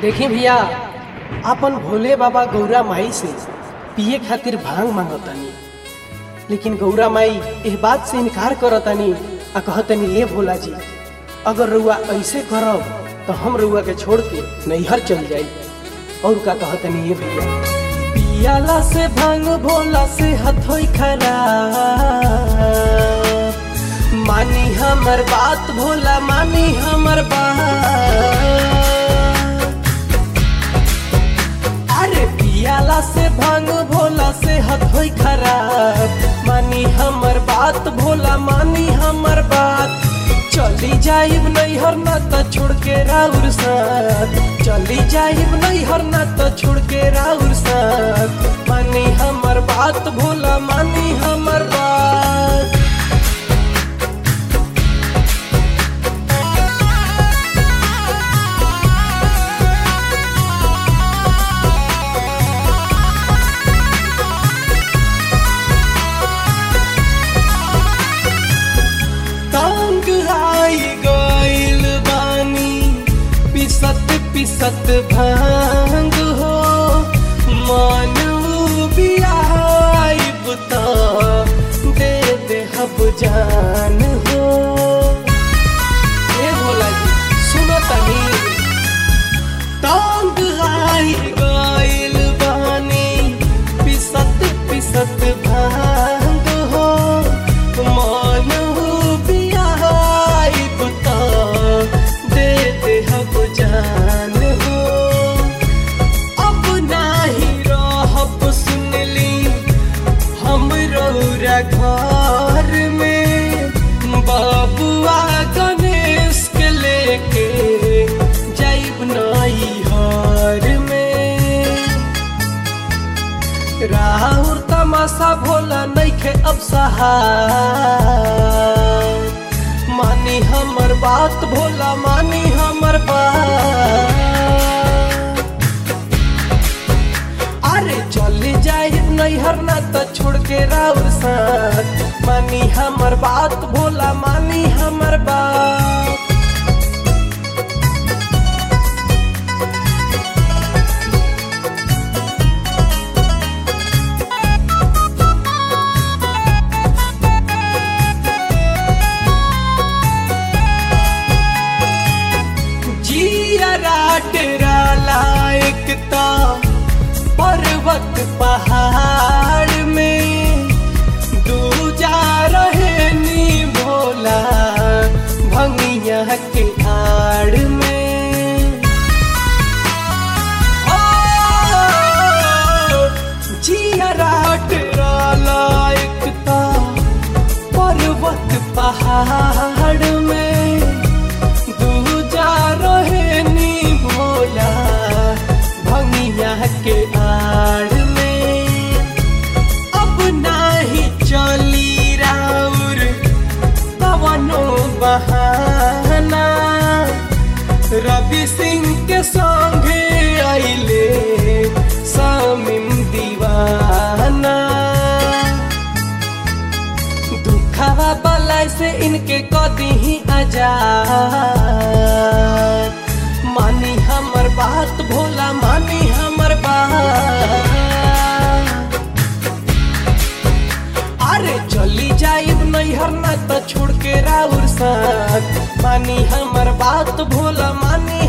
देखी भैया अपन भोले बाबा गौरा माई से पिए खातिर भांग मांगतानी, लेकिन गौरा माई इस बात से इनकार करतानी आ कहतनी ये भोला जी अगर रुआ ऐसे करब तो हम रुआ के छोड़ के नैहर चल जाई। और का कहतनी ये भैया पियाला से भांग भोला से हथोई खराब, मानी हमर बात भोला मानी हमर बात। अरे पियाला से भांग भोला से हथोई खराब, मानी हमर बात भोला मानी हमर बात। चली जाइब नैहर ना तो छोड़ के राउर साथ, चली जाइब नैहर ना तो छोड़ के राउर साथ। मानी हमर बात भोला मानी हमर बात। पिसत भांग हो मानू बियाइब तो दे दे हब जान हो। ए भोला जी सुनो तनी तांग आई गइल बानी पिसत पिसत भांग हो मानू बियाइब तो दे दे हब जान। घर में बाबुआ गणेश के लेके जाइब नैहर में। राहुल तमाशा भोला नइखे अब सहार, मानी हमर बात भोला मानी हमर बात। अरे चली जाइब नैहर ना तो छोड़ के राउर साथ, मानी हमर बात भोला मानी हमर बात। जिया राटेरा लायक ता पर्वत पहाड़ में दूजा रहे नी भोला भंगिया के आड़ में। जियराट लायक ता पर्वत पहाड़ में दूजा रहे नी भोला भंगिया के आड़ में। अब नाही चली राउर पवनो बहाना, रवि सिंह के संगे आइले सामिम दीवाना। दुखवा बलाई से इनके कदी ही आजाद, मानी हमर बात भोला मानी हमर बात। अरे चली जाइब नैहर ना तो छोड़ के राउर साथ, मानी हमर बात भोला मानी